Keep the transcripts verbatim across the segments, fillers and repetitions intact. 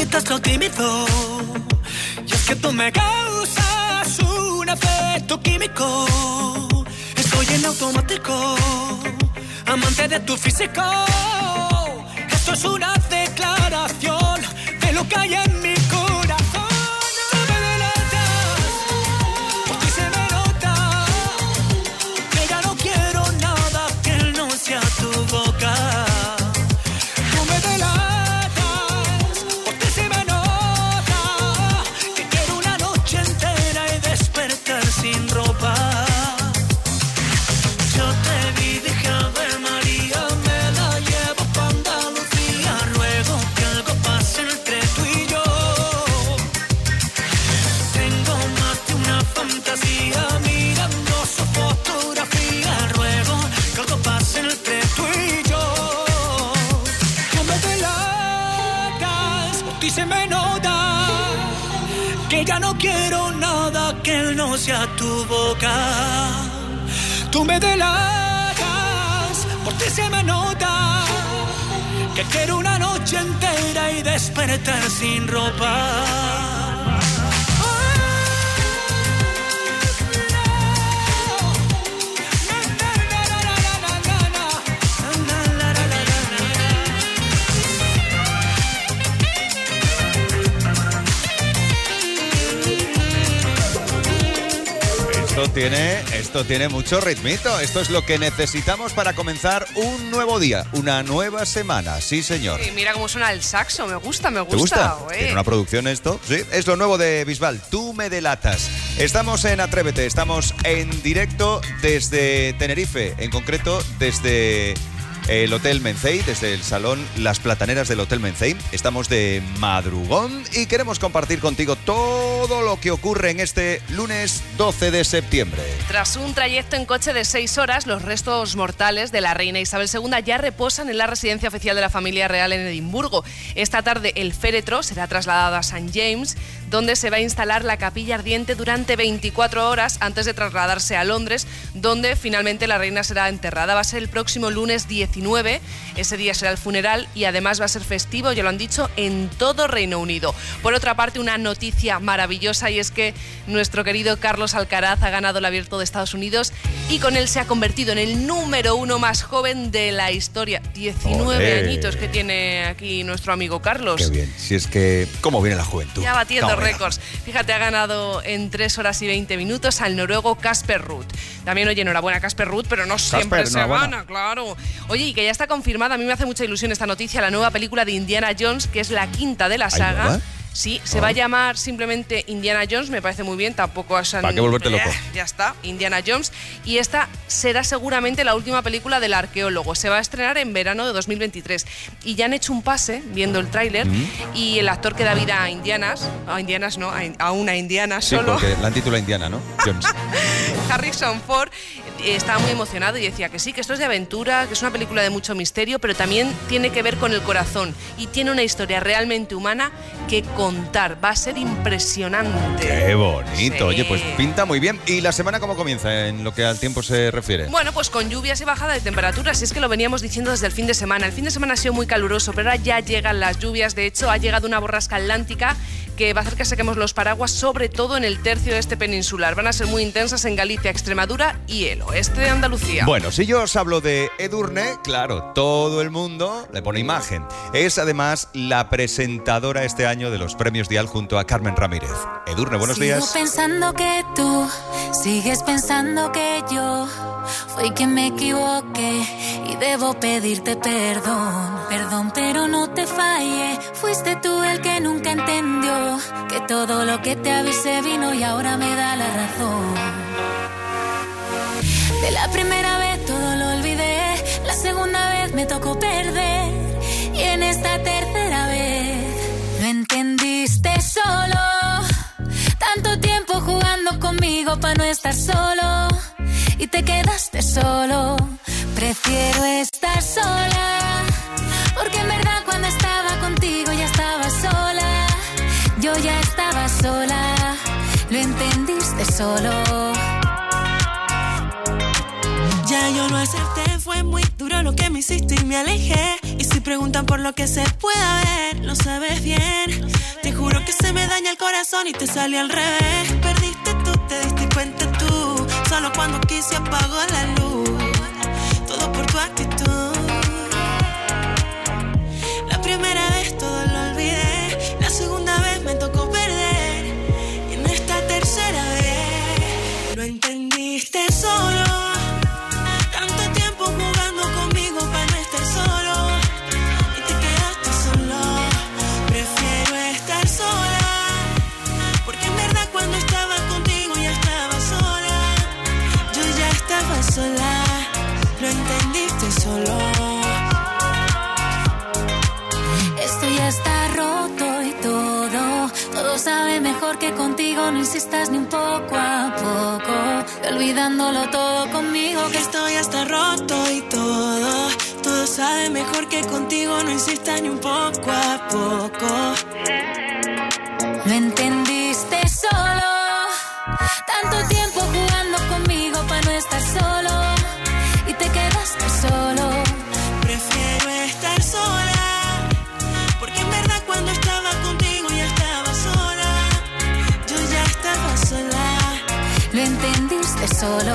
quitas lo tímido. Y es que tú me causas un efecto químico. Estoy en automático, amante de tu físico. Esto es una declaración de lo que hay en mi corazón. Tú me delatas, por ti se me nota que ya no quiero nada que no sea tu boca. Tú me delatas, por ti se me nota que quiero una noche entera y despertar sin ropa. Yo te vi, dije Ave María, me la llevo pa' Andalucía. Ruego que algo pase entre tú y yo. Tengo más de una fantasía mirando su fotografía. Ruego que algo pase entre tú y yo. Tú me delatas, por ti se me nota que ya no quiero nada que no sea tu boca. Tú me delatas, por ti se me nota que quiero una noche entera y despertar sin ropa. Esto tiene, esto tiene mucho ritmito. Esto es lo que necesitamos para comenzar un nuevo día, una nueva semana. Sí, señor. Sí, mira cómo suena el saxo. Me gusta, me gusta. ¿Te gusta? Güey. ¿Tiene una producción esto? Sí, es lo nuevo de Bisbal. Tú me delatas. Estamos en Atrévete, estamos en directo desde Tenerife, en concreto desde el Hotel Mencey, desde el Salón Las Plataneras del Hotel Mencey. Estamos de madrugón y queremos compartir contigo todo lo que ocurre en este lunes doce de septiembre. Tras un trayecto en coche de seis horas, los restos mortales de la reina Isabel segunda ya reposan en la residencia oficial de la familia real en Edimburgo. Esta tarde el féretro será trasladado a Saint James, donde se va a instalar la capilla ardiente durante veinticuatro horas antes de trasladarse a Londres, donde finalmente la reina será enterrada. Va a ser el próximo lunes diecinueve, ese día será el funeral y además va a ser festivo, ya lo han dicho, en todo Reino Unido. Por otra parte, una noticia maravillosa, y es que nuestro querido Carlos Alcaraz ha ganado el Abierto de Estados Unidos y con él se ha convertido en el número uno más joven de la historia. diecinueve Olé. añitos que tiene aquí nuestro amigo Carlos. Qué bien, si es que cómo viene la juventud. Ya batiendo No, récords. Fíjate, ha ganado en tres horas y veinte minutos al noruego Casper Ruud. También, oye, enhorabuena Casper Ruud, pero no siempre Casper, se enhorabuena. gana, claro. Oye, y que ya está confirmada, a mí me hace mucha ilusión esta noticia, la nueva película de Indiana Jones, que es la quinta de la saga. ¿Nueva? Sí, se Oh. va a llamar simplemente Indiana Jones, me parece muy bien, tampoco es... ¿Para qué volverte loco? Ya está, Indiana Jones. Y esta será seguramente la última película del arqueólogo. Se va a estrenar en verano de dos mil veintitrés. Y ya han hecho un pase, viendo el tráiler, Mm. y el actor que da vida a Indianas, a Indianas no, a, a una Indiana Sí, solo, porque la han titulado Indiana, ¿no? Jones. Harrison Ford, eh, estaba muy emocionado y decía que sí, que esto es de aventura, que es una película de mucho misterio, pero también tiene que ver con el corazón y tiene una historia realmente humana que contar. Va a ser impresionante. Qué bonito. Sí. Oye, pues pinta muy bien. ¿Y la semana cómo comienza en lo que al tiempo se refiere? Bueno, pues con lluvias y bajada de temperaturas, es que lo veníamos diciendo desde el fin de semana. El fin de semana ha sido muy caluroso, pero ahora ya llegan las lluvias. De hecho, ha llegado una borrasca atlántica que va a hacer que saquemos los paraguas, sobre todo en el tercio este peninsular. Van a ser muy intensas en Galicia, Extremadura y el oeste de Andalucía. Bueno, si yo os hablo de Edurne, claro, todo el mundo le pone imagen. Es además la presentadora este año de los premios Dial junto a Carmen Ramírez. Edurne, buenos Sigo días. pensando que tú sigues pensando que yo fui quien me equivoqué y debo pedirte perdón. Perdón, pero no te fallé. Fuiste tú el que nunca entendió que todo lo que te avisé vino y ahora me da la razón. De la primera vez todo lo olvidé, la segunda vez me tocó perder y en esta tercera vez lo entendiste solo. Tanto tiempo jugando conmigo para no estar solo y te quedaste solo. Prefiero estar sola, porque en verdad cuando estaba contigo ya estaba sola. Yo ya estaba sola, lo entendiste solo. Ya yo lo acepté, fue muy duro lo que me hiciste y me alejé. Y si preguntan por lo que se pueda ver, lo sabes bien. Te juro que se me daña el corazón y te sale al revés. Perdiste tú, te diste cuenta tú. Solo cuando quise apagó la luz. Todo por tu actitud. La primera vez todo lo olvidé. La segunda vez me tocó perder. Y en esta tercera vez lo entendiste solo. Tanto tiempo jugando conmigo para no estar solo. Y te quedaste solo. Prefiero estar sola. Porque en verdad cuando estaba contigo ya estaba sola. Yo ya estaba sola. Lo entendiste solo. Esto ya está roto y todo. Todo sabe mejor que contigo. No insistas ni un poco a poco. Olvidándolo todo conmigo. Que esto ya está roto y todo. Todo sabe mejor que contigo. No insistas ni un poco a poco. No entendiste solo. Tanto tiempo jugando conmigo para no estar solo. Y te quedaste solo. Prefiero estar sola. Porque en verdad cuando estaba contigo ya estaba sola. Yo ya estaba sola. Lo entendiste solo.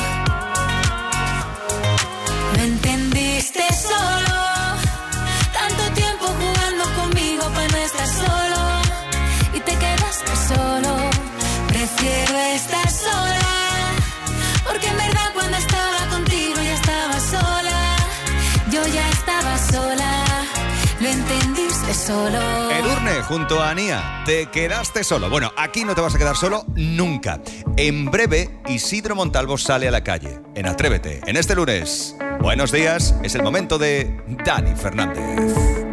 Lo entendiste solo. Tanto tiempo jugando conmigo para no estar solo. Y te quedaste solo. Prefiero estar sola. Porque en verdad cuando estaba contigo ya estaba sola. Yo ya estaba sola. Lo entendiste solo. Edurne junto a Anía, te quedaste solo. Bueno, aquí no te vas a quedar solo nunca. En breve, Isidro Montalvo sale a la calle. En Atrévete, en este lunes. Buenos días, es el momento de Dani Fernández.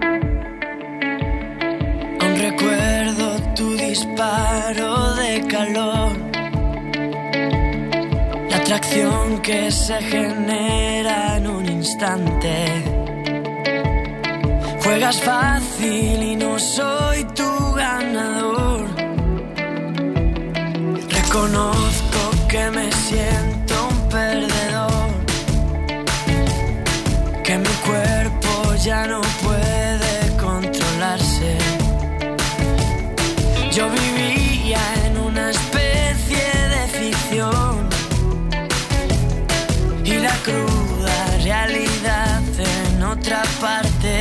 Aún recuerdo tu disparo de calor. La atracción que se genera en un instante. Juegas fácil y no soy tu ganador. Reconozco que me siento un perdedor. Que mi cuerpo ya no puede controlarse. Yo vivía en una especie de ficción. Y la cruda realidad en otra parte.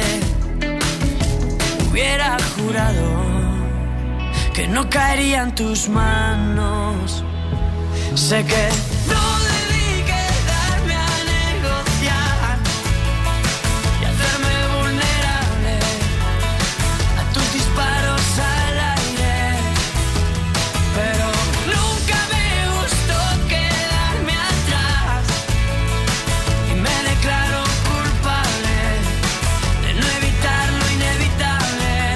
Hubiera jurado que no caería en tus manos. Sé que no debí quedarme a negociar y hacerme vulnerable a tus disparos al aire. Pero nunca me gustó quedarme atrás y me declaro culpable de no evitar lo inevitable.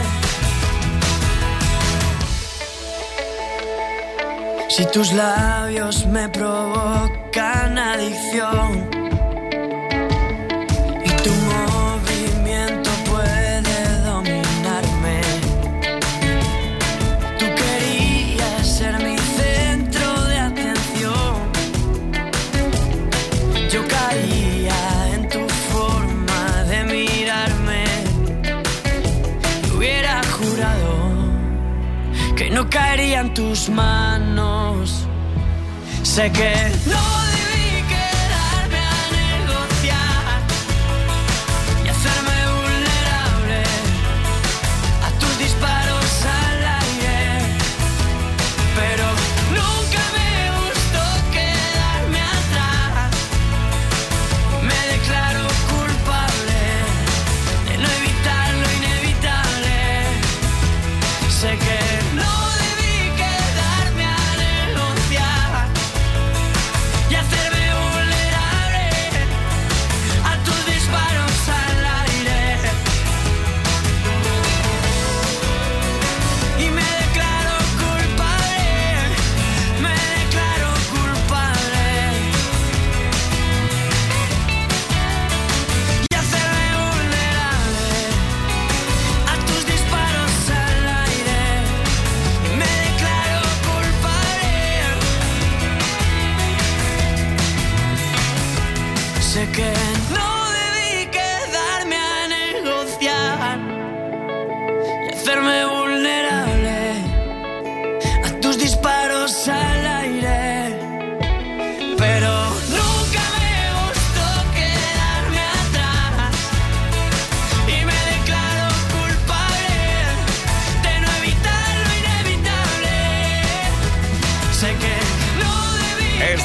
Si tus labios me provocan adicción y tu movimiento puede dominarme, tú querías ser mi centro de atención. Yo caía en tu forma de mirarme y hubiera jurado que no caería en tus manos. Sé que no debí quedarme a negociar y hacerme vulnerable a tus disparos al aire. Pero nunca me gustó quedarme atrás. Me declaro culpable de no evitar lo inevitable. Sé que no debí quedarme a negociar y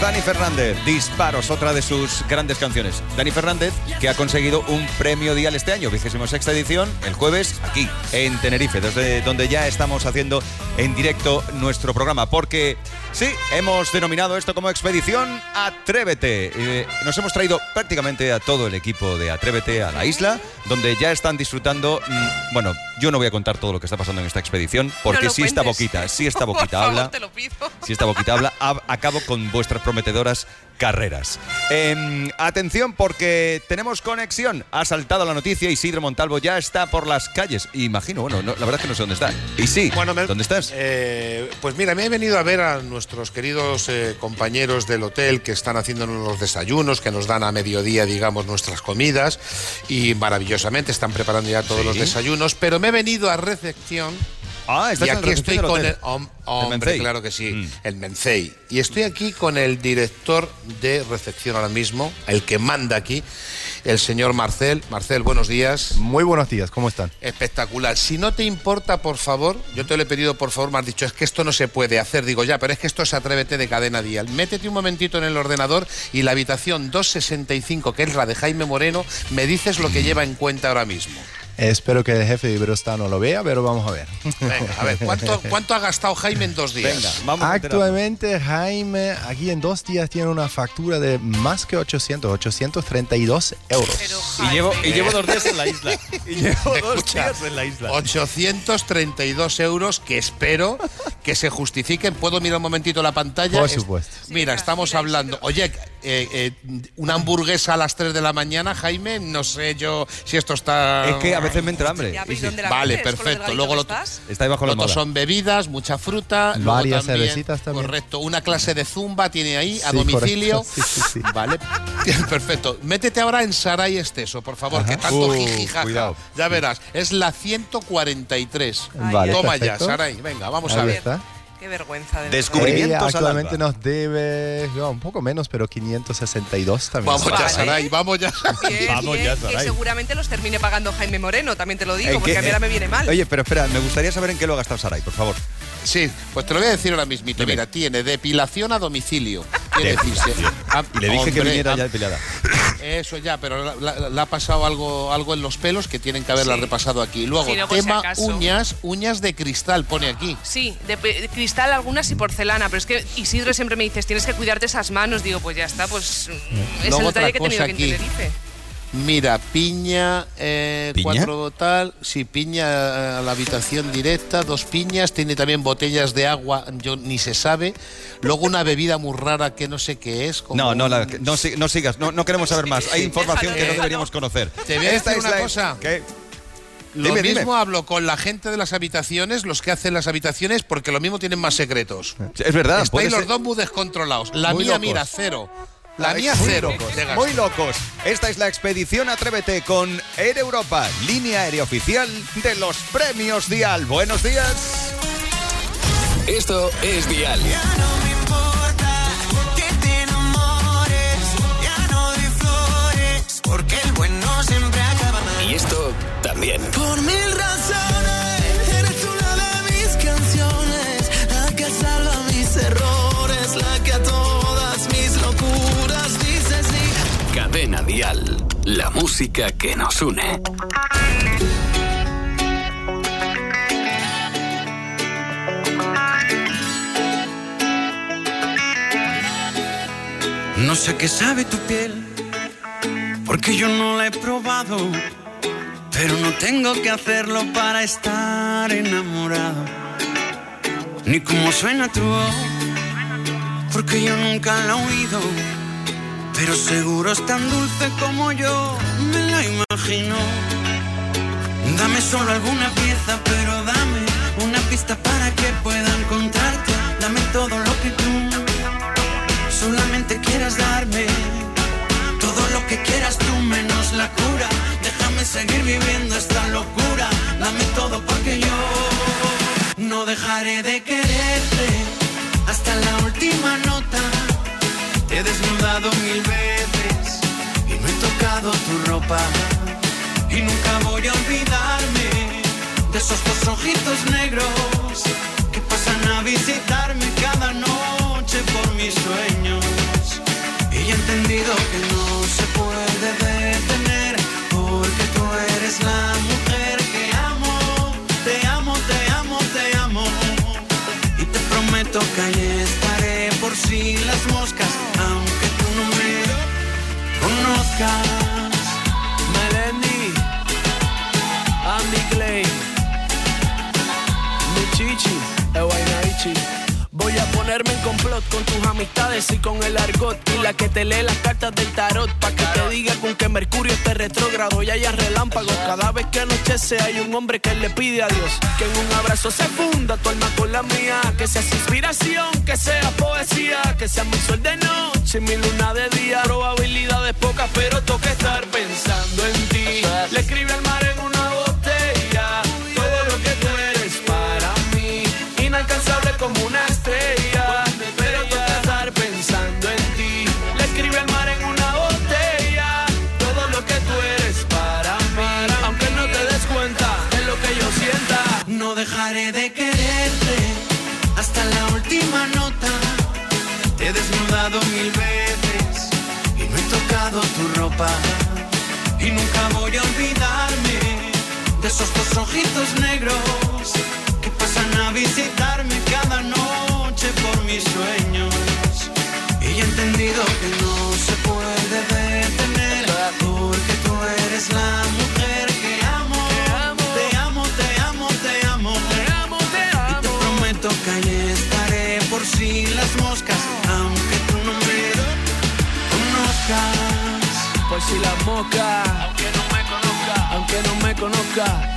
Dani Fernández, Disparos, otra de sus grandes canciones. Dani Fernández, que ha conseguido un premio Dial este año, vigésima sexta edición, el jueves, aquí, en Tenerife, desde donde ya estamos haciendo en directo nuestro programa. Porque, sí, hemos denominado esto como Expedición Atrévete. Eh, nos hemos traído prácticamente a todo el equipo de Atrévete a la isla, donde ya están disfrutando... Mmm, bueno, yo no voy a contar todo lo que está pasando en esta expedición, porque no si cuentes. esta boquita, si esta boquita Por favor, habla... te lo pido. Si esta boquita habla, a- acabo con vuestras prometedoras carreras. Eh, atención, porque tenemos conexión. Ha saltado la noticia, Isidro Montalvo ya está por las calles. Imagino, bueno, no, la verdad es que no sé dónde está. Y sí, Bueno, me- ¿dónde estás? Eh, pues mira, me he venido a ver a nuestros queridos eh, compañeros del hotel que están haciéndonos los desayunos, que nos dan a mediodía, digamos, nuestras comidas, y maravillosamente están preparando ya todos Sí. los desayunos, pero me he venido a recepción. Ah, estás Y en aquí el estoy recepción del con hotel. el hom- hombre, Mencey. claro que sí, Mm. el Mencey. Y estoy aquí con el director de recepción ahora mismo, el que manda aquí, el señor Marcel. Marcel, buenos días. Muy buenos días, ¿cómo están? Espectacular. Si no te importa, por favor, yo te lo he pedido, por favor, me has dicho, es que esto no se puede hacer. Digo, ya, pero es que esto es Atrévete de Cadena Dial. Métete un momentito en el ordenador y la habitación doscientos sesenta y cinco, que es la de Jaime Moreno, me dices lo que lleva en cuenta ahora mismo. Espero que el jefe de Iberostar no lo vea, pero vamos a ver. Venga, a ver, ¿cuánto, cuánto ha gastado Jaime en dos días? Venga, vamos a enterarnos. Actualmente Jaime aquí en dos días tiene una factura de más que ochocientos, ochocientos treinta y dos euros. Pero, Y llevo, y Jaime, llevo dos días en la isla. Y llevo dos Escucha, días en la isla. ochocientos treinta y dos euros que espero que se justifiquen. ¿Puedo mirar un momentito la pantalla? Por Es- supuesto. Mira, Sí, estamos mira, hablando. Isidro. Oye, eh, eh, una hamburguesa a las tres de la mañana, Jaime, no sé yo si esto está... Es que a veces me entra hambre. Ya, Y pero sí, ¿dónde la Vale, metes? Con lo perfecto. delgadito Luego que lo- estás. está ahí bajo la Otros moda. son bebidas, mucha fruta. luego Varias también- cervecitas también. Correcto. Una clase de zumba tiene ahí, a Sí, domicilio. correcto. Sí, sí, sí. Vale. Perfecto. Métete ahora en Saray Esteso, por favor, que tanto Uh, jiji, jaja. cuidado. Ya verás. Es la ciento cuarenta y tres. Vale, Toma perfecto. ya, Saray. Venga, vamos a Ahí ver. está. Qué vergüenza. De Descubrimientos Ella al actualmente alba. nos debe no, un poco menos, pero quinientos sesenta y dos también. Vamos ya, Vale. Saray, vamos ya. Bien, Vamos bien, ya, que Saray. seguramente los termine pagando Jaime Moreno, también te lo digo, ¿En porque qué? a mí ahora me viene mal. Oye, pero espera, me gustaría saber en qué lo ha gastado Saray, por favor. Sí, pues te lo voy a decir ahora mismito. Dime. Mira, tiene depilación a domicilio. Quiere decirse. Ah, Y le dije que hombre, viniera ah, ya depilada. Eso ya, pero la- la- le ha pasado algo, algo en los pelos que tienen que haberla Sí. repasado aquí. Luego, Sí, no, por si tema acaso. uñas, uñas de cristal, pone aquí. Sí, de, pe- de cristal algunas y porcelana, pero es que Isidro siempre me dices, tienes que cuidarte esas manos. Digo, pues ya está, pues mm, es Luego el otra detalle que he tenido cosa que en aquí. Tenerife. Mira, piña, eh, ¿Piña? cuatro tal, sí, piña eh, a la habitación directa, dos piñas, tiene también botellas de agua, yo ni se sabe. Luego una bebida muy rara que no sé qué es. Como No, no, la- un- no, si- no sigas, no, no queremos saber más. Hay Sí, información déjalo, que no déjalo. deberíamos conocer. Te voy a decir una la- cosa. ¿Qué? Lo Dime, mismo dime. hablo con la gente de las habitaciones, los que hacen las habitaciones, porque lo mismo tienen más secretos. Es verdad, puede Estáis los ser- dos muy descontrolados. La Muy mía, locos. mira, cero. La Ay, mía, muy cero. locos, de gasto. muy locos. Esta es la expedición Atrévete con Air Europa, línea aérea oficial de los premios Dial. Buenos días. Esto es Dial. Ya no me importa que te enamores, ya no doy flores, porque el bueno siempre acaba mal. Y esto también. Por mil razones, eres una de mis canciones, la que salva mis errores, la que a todas mis locuras dice sí. Cadena Dial. La música que nos une. No sé qué sabe tu piel, porque yo no la he probado, pero no tengo que hacerlo para estar enamorado. Ni cómo suena tu voz, porque yo nunca la he oído, pero seguro es tan dulce como yo me la imagino. Dame solo alguna pieza, pero dame una pista para que pueda encontrarte. Dame todo lo que tú solamente quieras darme, todo lo que quieras tú menos la cura. Déjame seguir viviendo esta locura. Dame todo porque yo no dejaré de quererte hasta la última nota. Te he desnudado mil veces y no he tocado tu ropa, y nunca voy a olvidarme de esos dos ojitos negros que pasan a visitarme cada noche por mis sueños. he entendido que no se puede detener, porque tú eres la mujer que amo. Te amo, te amo, te amo. Y te prometo que ahí estaré por si las moscas, aunque tú no me conozcas. Melendi, Andy Clay, mi chichi, Ewainaichi. Voy a ponerme en complot con tus amistades y con el argot y la que te lee las cartas del tarot, pa' que te diga con que Mercurio esté retrógrado y haya relámpagos. Cada vez que anochece hay un hombre que le pide a Dios que en un abrazo se funda tu alma con la mía, que seas inspiración, que sea poesía, que sea mi sol de noche y mi luna de día. Probabilidades pocas, pero toca estar pensando en ti. Le escribe al mar en una botella todo lo que tú eres para mí, inalcanzable como una estrella, pero toca estar pensando en ti. Le escribe al mar en una botella todo lo que tú eres para mí, aunque no te des cuenta de lo que yo sienta. No dejaré de quererte hasta la última nota. Te he desnudado mil veces y no he tocado tu ropa, y nunca voy a olvidarme de esos dos ojitos negros que pasan a visitarme cada noche por mis sueños. Y he entendido que no se puede detener, porque tú eres la mujer que amo. Te amo, te amo, te amo, te amo, te amo. Y te prometo que ahí estaré por si las moscas, aunque tú no me conozcas. Por si las moscas, aunque no me conozca, aunque no me conozca.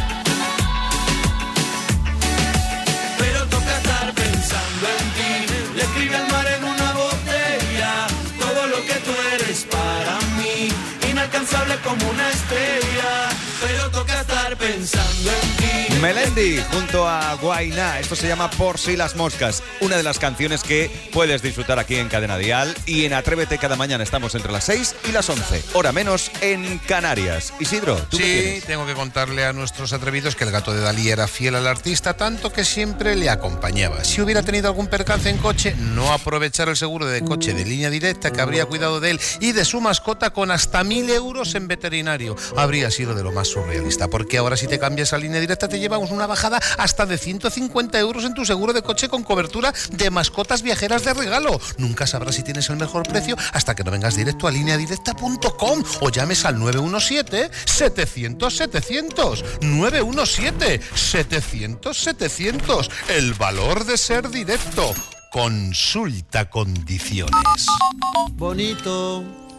Pero toca estar pensando en ti. Le escribe al mar en una botella todo lo que tú eres para mí, inalcanzable como una estrella, pero toca estar pensando en ti. Melendi junto a Guainá, esto se llama Por si las moscas, una de las canciones que puedes disfrutar aquí en Cadena Dial, y en Atrévete cada mañana estamos entre las seis y las once, hora menos en Canarias. Isidro, ¿tú qué Sí, tienes? tengo que contarle a nuestros atrevidos que el gato de Dalí era fiel al artista, tanto que siempre le acompañaba. Si hubiera tenido algún percance en coche, no aprovechar el seguro de coche de Línea Directa, que habría cuidado de él y de su mascota con hasta mil euros en veterinario. Habría sido de lo más surrealista, porque ahora si te cambias a Línea Directa te llevamos una bajada hasta de ciento cincuenta euros en tu seguro de coche con cobertura de mascotas viajeras de regalo. Nunca sabrás si tienes el mejor precio hasta que no vengas directo a línea directa punto com o llames al nueve uno siete, setecientos, setecientos. nueve uno siete, setecientos, setecientos. El valor de ser directo. Consulta condiciones. Bonito.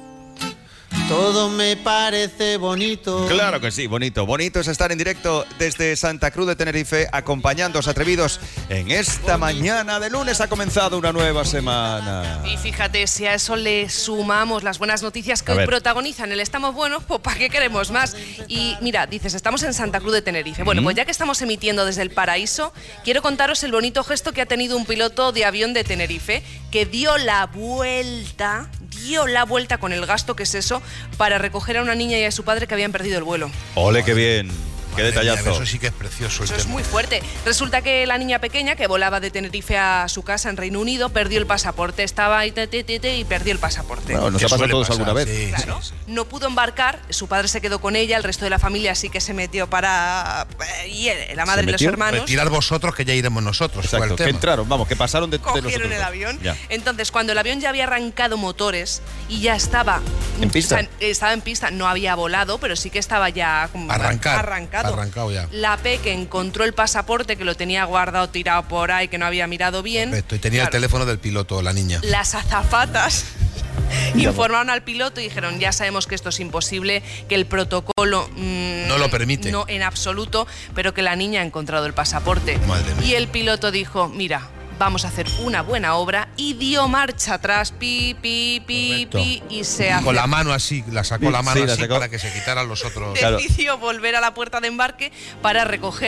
Todo me parece bonito. Claro que sí, bonito. Bonito es estar en directo desde Santa Cruz de Tenerife, acompañándoos atrevidos en esta mañana de lunes. Ha comenzado una nueva semana. Y fíjate, si a eso le sumamos las buenas noticias que hoy protagonizan el Estamos Buenos, pues ¿para qué queremos más? Y mira, dices, estamos en Santa Cruz de Tenerife. Bueno, pues ya que estamos emitiendo desde el paraíso, quiero contaros el bonito gesto que ha tenido un piloto de avión de Tenerife, que dio la vuelta, dio la vuelta con el gasto que es eso, para recoger a una niña y a su padre que habían perdido el vuelo. Ole, qué bien. Qué Madre detallazo. mía, eso sí que es precioso. Eso el es tema. muy fuerte. Resulta que la niña pequeña, que volaba de Tenerife a su casa en Reino Unido, perdió el pasaporte. Estaba ahí te, te, te, te, y perdió el pasaporte. Bueno, nos Que ha pasado a suele todos pasar, alguna vez. sí, Claro, sí, sí. no pudo embarcar, su padre se quedó con ella, el resto de la familia sí que se metió para... y la madre y los metió? hermanos Retirar vosotros, que ya iremos nosotros. fue el Exacto, que tema. entraron, vamos, que pasaron de, de cogieron nosotros el dos. avión. Ya. Entonces, cuando el avión ya había arrancado motores y ya estaba... ¿En pista? o sea, estaba en pista, no había volado, pero sí que estaba ya como Arrancar, arrancado. arrancado ya. La P que encontró el pasaporte, que lo tenía guardado tirado por ahí, que no había mirado bien. Correcto, y tenía Claro, el teléfono del piloto, la niña. Las azafatas informaron al piloto y dijeron, ya sabemos que esto es imposible, que el protocolo mmm, No lo permite. No, en absoluto, pero que la niña ha encontrado el pasaporte. Madre mía. Y el piloto dijo, mira, vamos a hacer una buena obra, y dio marcha atrás, pi, pi, pi, Correcto. pi, y se hace. Con la mano así, la sacó Sí, la mano sí, la así sacó. para que se quitaran los otros. Claro. Decidió volver a la puerta de embarque para recoger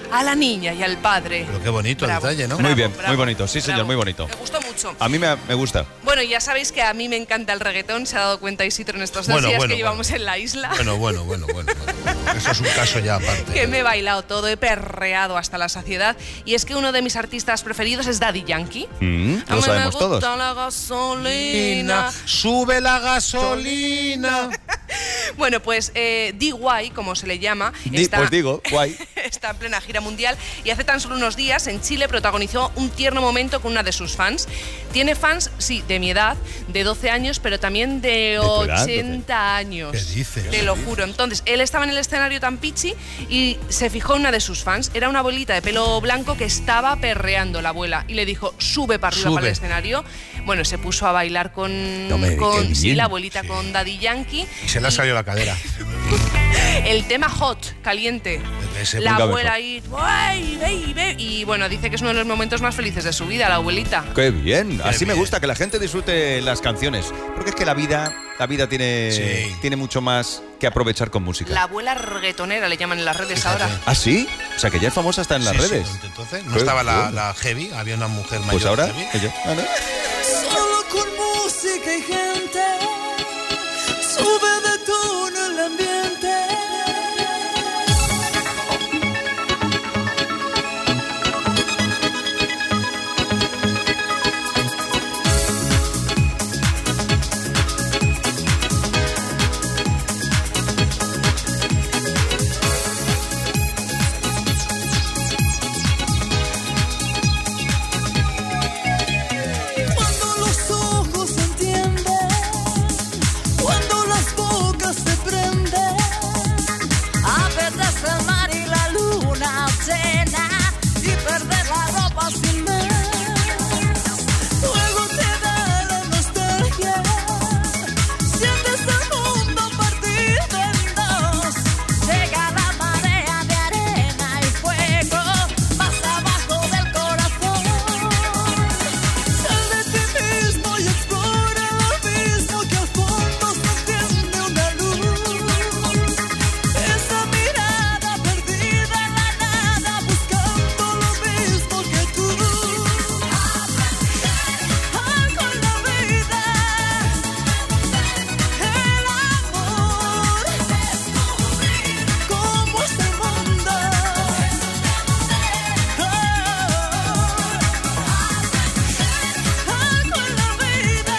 a la niña y al padre. Pero qué bonito Bravo, el detalle, ¿no? bravo, Muy bien, bravo, muy bonito. Sí, señor, bravo. muy bonito. Me gustó mucho. A mí me, me gusta. Bueno, ya sabéis que a mí me encanta el reggaetón, se ha dado cuenta Isidro en estos dos Bueno, días bueno, que llevamos bueno. en la isla. Bueno, bueno, bueno, bueno, bueno. Eso es un caso ya aparte. Que me he bailado todo, he perreado hasta la saciedad. Y es que uno de mis artistas preferidos es Daddy Yankee. Mm, A lo mí sabemos me todos. gusta la gasolina. Sube la gasolina. Bueno, pues eh, D Y, como se le llama, Di- está, pues digo, guay. está en plena gira mundial y hace tan solo unos días en Chile protagonizó un tierno momento con una de sus fans. Tiene fans, sí, de mi edad, de doce años, pero también de tu edad, ochenta años. ¿Qué dices? Te lo juro. Entonces, él estaba en el escenario tan pichi y se fijó en una de sus fans. Era una abuelita de pelo blanco que estaba perreando la abuela y le dijo, sube para arriba Sube. para el escenario. Bueno, se puso a bailar con, No me digas, con qué sí, bien. la abuelita Sí. con Daddy Yankee. Y se le ha salido la cadera. El tema hot, caliente. Ese La nunca abuela mejor. ahí, "Ay, baby", y bueno, dice que es uno de los momentos más felices de su vida, la abuelita. Qué bien. Qué Así me bien. gusta, que la gente disfrute las canciones. Porque es que la vida, la vida tiene, Sí. tiene mucho más que aprovechar con música. La abuela reggaetonera le llaman en las redes Fíjate. ahora. ¿Ah, sí? O sea, que ya es famosa hasta en las Sí, sí, redes. entonces, no Qué estaba la, bueno. la heavy, había una mujer mayor. Pues ahora, heavy. ella. Ah, ¿no? Solo con música y gente sube de tono el ambiente. Cuando los ojos se entienden, cuando las bocas se prenden, apetece el mar y la luna llena y perder la ropa sin más. Luego te da la nostalgia, sientes el mundo partido en dos. Llega la marea de arena y fuego más abajo del corazón. Sal de ti mismo y explora lo mismo que al fondo se enciende una luz. Esa mirada perdida en la nada buscando lo mismo que tú. Ah, con la vida, el amor, cómo es el mundo. Ah, con la vida,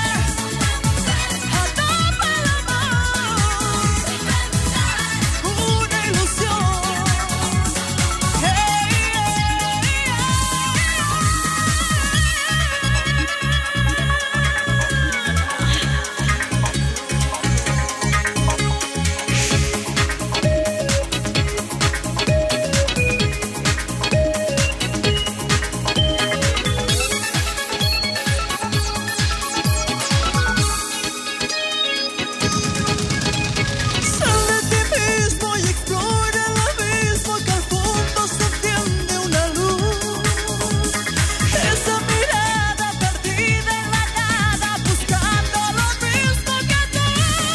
a tope el amor, una ilusión. Hey, Sal de ti mismo y explora lo mismo que al fondo se enciende una luz. Esa mirada perdida en la nada buscando lo mismo que tú.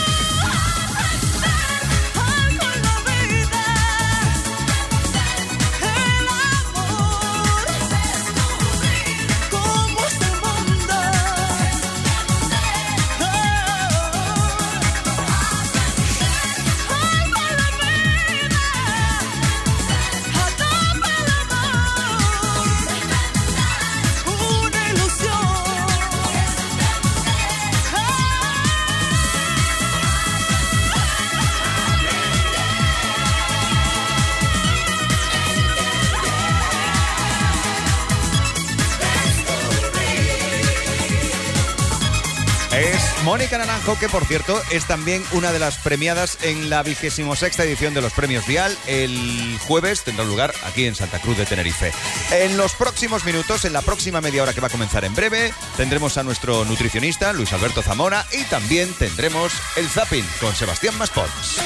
Ah, con la vida, el amor, cómo es el mundo. Ay, con la vida, a tope el amor, una ilusión. Es Mónica Naranjo, que por cierto es también una de las premiadas en la vigésimo sexta edición de los Premios Vial. El jueves tendrá lugar aquí en Santa Cruz de Tenerife. En los próximos minutos, en la próxima media hora que va a comenzar en breve, tendremos a nuestro nutricionista Luis Alberto Zamora y también tendremos el Zapping con Sebastián Maspons.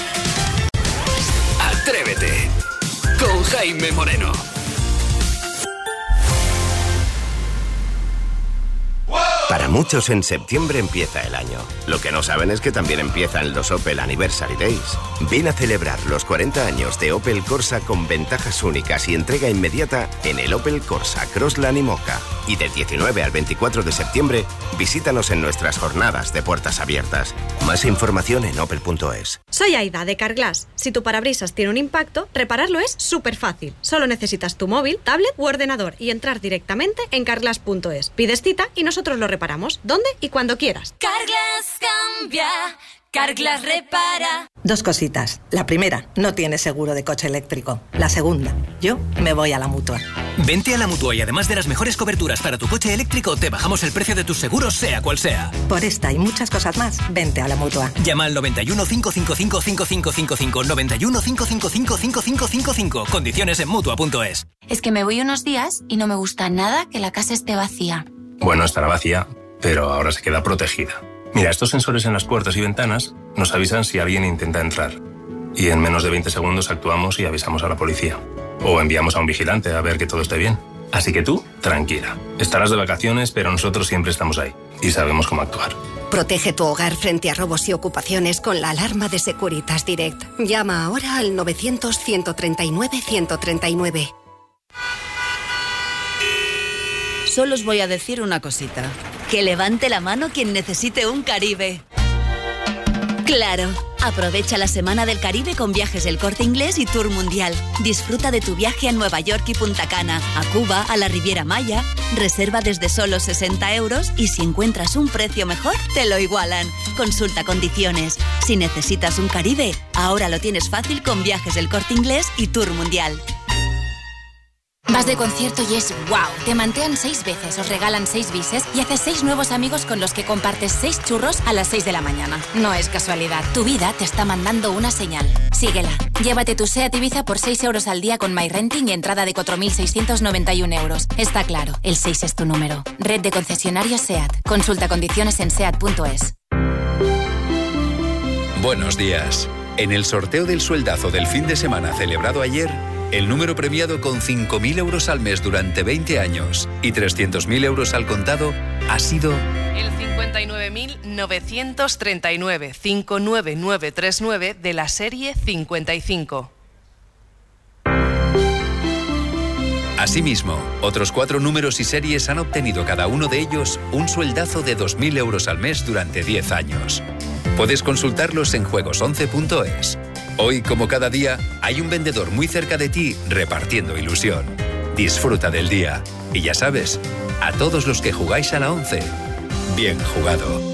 Atrévete con Jaime Moreno. Para muchos en septiembre empieza el año. Lo que no saben es que también empiezan los Opel Anniversary Days. Ven a celebrar los cuarenta años de Opel Corsa con ventajas únicas y entrega inmediata en el Opel Corsa, Crossland y Mocha. Y del diecinueve al veinticuatro de septiembre, visítanos en nuestras jornadas de puertas abiertas. Más información en opel punto es. Soy Aida de Carglass. Si tu parabrisas tiene un impacto, repararlo es súper fácil. Solo necesitas tu móvil, tablet u ordenador y entrar directamente en carglass punto es. Pides cita y nosotros lo reparamos, donde y cuando quieras. Carglass cambia, Carglass repara. Dos cositas. La primera, no tienes seguro de coche eléctrico. La segunda, yo me voy a la Mutua. Vente a la Mutua y además de las mejores coberturas para tu coche eléctrico, te bajamos el precio de tus seguros, sea cual sea. Por esta y muchas cosas más, vente a la Mutua. Llama al noventa y uno, cinco cinco cinco, cinco cinco cinco cinco, noventa y uno, cinco cinco cinco, cinco cinco cinco cinco. Condiciones en mutua punto es. Es que me voy unos días y no me gusta nada que la casa esté vacía. Bueno, estará vacía, pero ahora se queda protegida. Mira, estos sensores en las puertas y ventanas nos avisan si alguien intenta entrar. Y en menos de veinte segundos actuamos y avisamos a la policía. O enviamos a un vigilante a ver que todo esté bien. Así que tú, tranquila. Estarás de vacaciones, pero nosotros siempre estamos ahí. Y sabemos cómo actuar. Protege tu hogar frente a robos y ocupaciones con la alarma de Securitas Direct. Llama ahora al novecientos, ciento treinta y nueve, ciento treinta y nueve. Solo os voy a decir una cosita. Que levante la mano quien necesite un Caribe. Claro, aprovecha la Semana del Caribe con Viajes El Corte Inglés y Tour Mundial. Disfruta de tu viaje a Nueva York y Punta Cana, a Cuba, a la Riviera Maya. Reserva desde solo sesenta euros y si encuentras un precio mejor, te lo igualan. Consulta condiciones. Si necesitas un Caribe, ahora lo tienes fácil con Viajes El Corte Inglés y Tour Mundial. Vas de concierto y es wow. Te mantean seis veces, os regalan seis bises y haces seis nuevos amigos con los que compartes seis churros a las seis de la mañana. No es casualidad. Tu vida te está mandando una señal. Síguela. Llévate tu SEAT Ibiza por seis euros al día con MyRenting y entrada de cuatro mil seiscientos noventa y uno euros. Está claro, el seis es tu número. Red de concesionarios SEAT. Consulta condiciones en seat punto es. Buenos días. En el sorteo del sueldazo del fin de semana celebrado ayer, el número premiado con cinco mil euros al mes durante veinte años y trescientos mil euros al contado ha sido... El cincuenta y nueve mil novecientos treinta y nueve, cinco nueve nueve tres nueve de la serie cincuenta y cinco. Asimismo, otros cuatro números y series han obtenido cada uno de ellos un sueldazo de dos mil euros al mes durante diez años. Puedes consultarlos en juegos once punto es. Hoy, como cada día, hay un vendedor muy cerca de ti repartiendo ilusión. Disfruta del día. Y ya sabes, a todos los que jugáis a la once, bien jugado.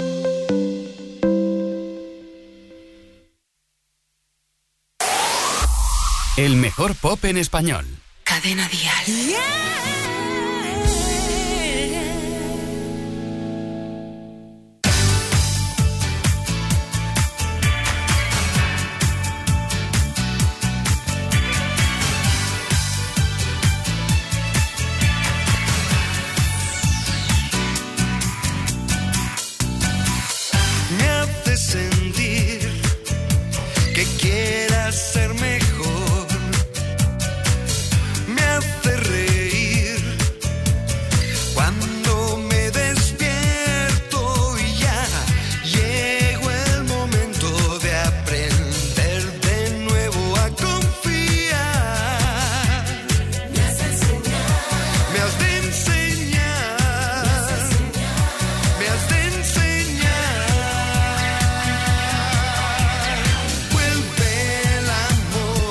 El mejor pop en español. Cadena Dial. Yeah. Sentir que quieras ser mejor, me hace reír cuando me despierto y ya llegó el momento de aprender de nuevo a confiar. Me has de enseñar, me has de enseñar, me has de enseñar. Vuelve el amor.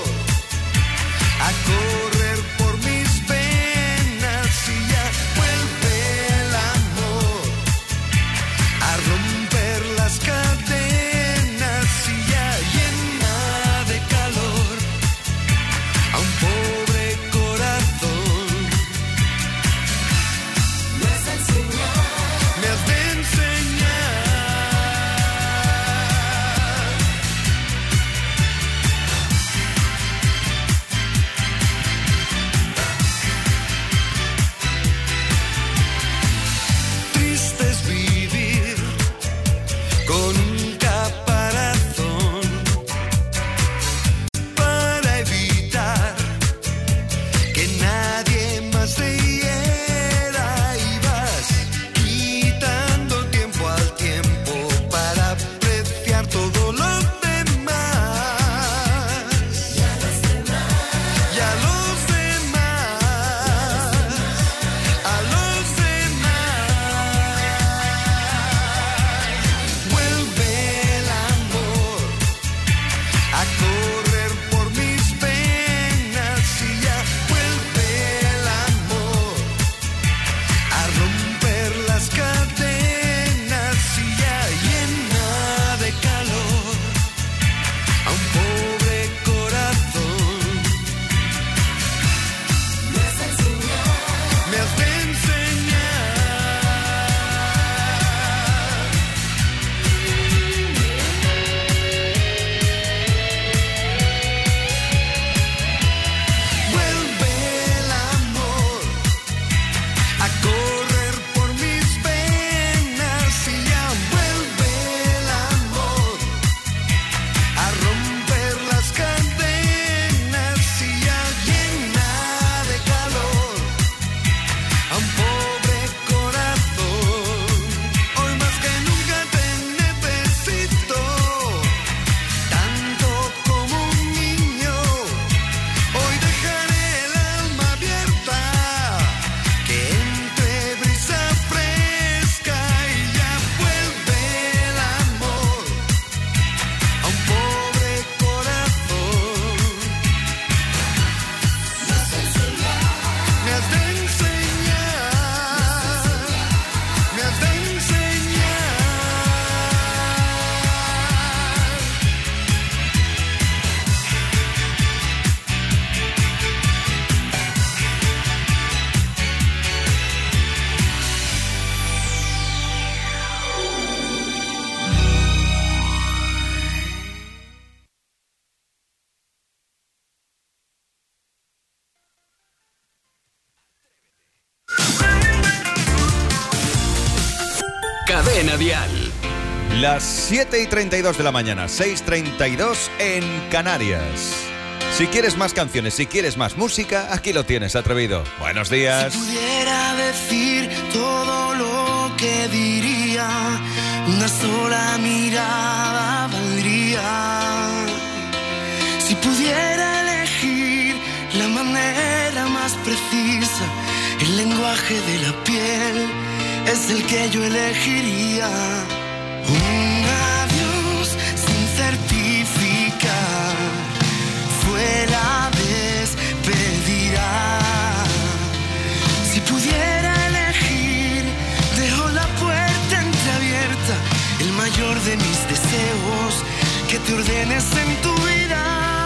Cadena Dial. Las siete y treinta y dos de la mañana, seis y treinta y dos en Canarias. Si quieres más canciones, si quieres más música, aquí lo tienes, atrevido. Buenos días. Si pudiera decir todo lo que diría, una sola mirada valdría. Si pudiera elegir la manera más precisa, el lenguaje de la piel es el que yo elegiría. Un adiós sin certificar fue la despedida. Si pudiera elegir, dejo la puerta entreabierta, el mayor de mis deseos, que te ordenes en tu vida.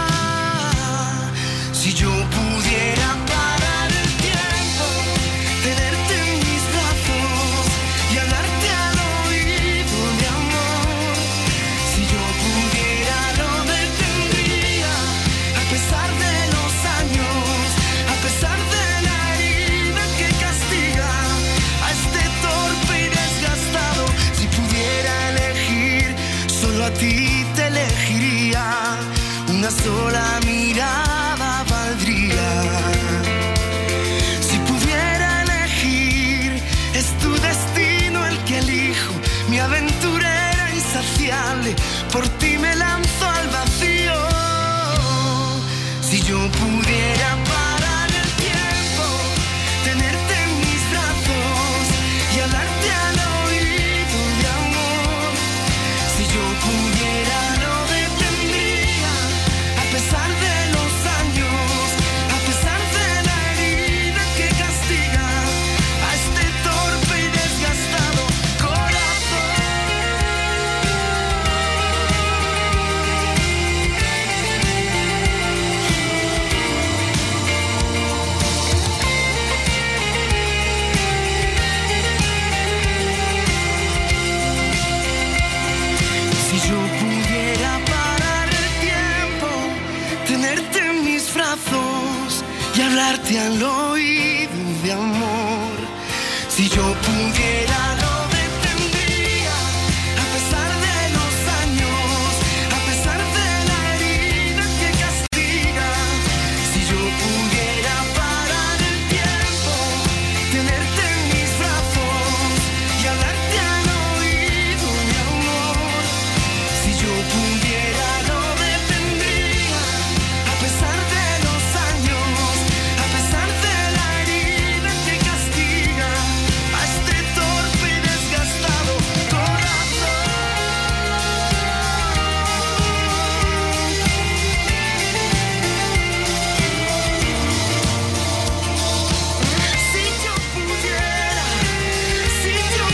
Si yo pudiera parar el tiempo, tenerte en mis brazos y hablarte al oído de amor. Si yo pudiera lo detendría, a pesar de los años, a pesar de la herida que castiga a este torpe y desgastado. Si pudiera elegir, solo a ti te elegiría, una sola mirada valdría. Si pudiera elegir, es tu destino el que elijo, mi aventurera insaciable, por ti me lanzo al vacío. Si yo pudiera parar el tiempo, tenerte en mis brazos y hablarte al oído de amor. Si yo pudiera lo detendría, a pesar de los años, a pesar de la herida que castiga a este torpe y desgastado corazón. Si yo pudiera parar el tiempo, tenerte en mis brazos y hablarte al oído de amor. Si yo pudiera lo detendría, a pesar de los años, a pesar de la herida que castiga. Si yo pudiera parar el tiempo, tenerte en mis brazos y hablarte al oído de amor. Si yo pudiera lo detendría, a pesar de los años, a pesar de la herida que castiga a este torpe y desgastado corazón. Si yo pudiera, si yo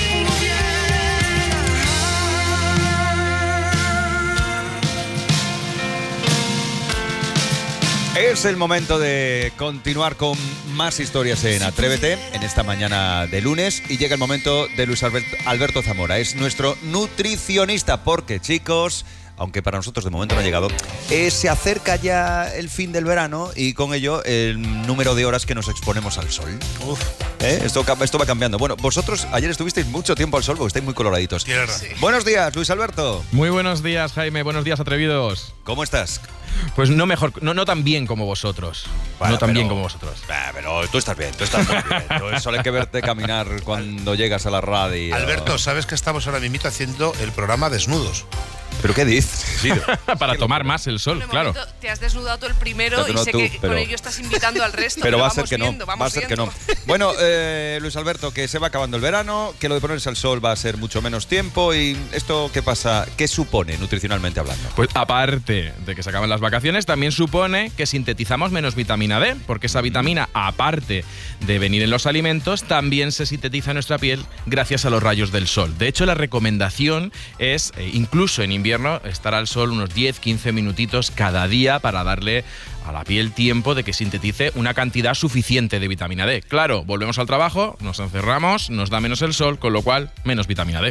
Es el momento de continuar con más historias en Atrévete en esta mañana de lunes y llega el momento de Luis Alberto, Alberto Zamora. Es nuestro nutricionista porque, chicos, aunque para nosotros de momento no ha llegado, eh, se acerca ya el fin del verano y con ello el número de horas que nos exponemos al sol. Uf. ¿Eh? Esto, esto va cambiando. Bueno, vosotros ayer estuvisteis mucho tiempo al sol porque estáis muy coloraditos. Tienes razón. Sí. Buenos días, Luis Alberto. Muy buenos días, Jaime. Buenos días, atrevidos. ¿Cómo estás? Pues no mejor, no, no tan bien como vosotros. Bueno, no tan pero, bien como vosotros. Bah, pero tú estás bien, tú estás muy bien. Tú solo hay que verte caminar cuando llegas a la radio. Alberto, ¿sabes que estamos ahora mismo haciendo el programa desnudos? ¿Pero qué dices? Sí. Para tomar más el sol, claro. Momento, te has desnudado tú el primero y sé tú, que pero, con ello estás invitando al resto. Pero, pero va a ser que viendo, no. Va a ser viendo. que no. Bueno, eh, Luis Alberto, que se va acabando el verano, que lo de ponerse al sol va a ser mucho menos tiempo. ¿Y esto qué pasa? ¿Qué supone nutricionalmente hablando? Pues aparte de que se acaban las vacaciones, también supone que sintetizamos menos vitamina D, porque esa vitamina, aparte de venir en los alimentos, también se sintetiza en nuestra piel gracias a los rayos del sol. De hecho, la recomendación es, eh, incluso en invierno, estar al sol unos diez a quince minutitos cada día para darle a la piel tiempo de que sintetice una cantidad suficiente de vitamina D. Claro, volvemos al trabajo, nos encerramos, nos da menos el sol, con lo cual menos vitamina D.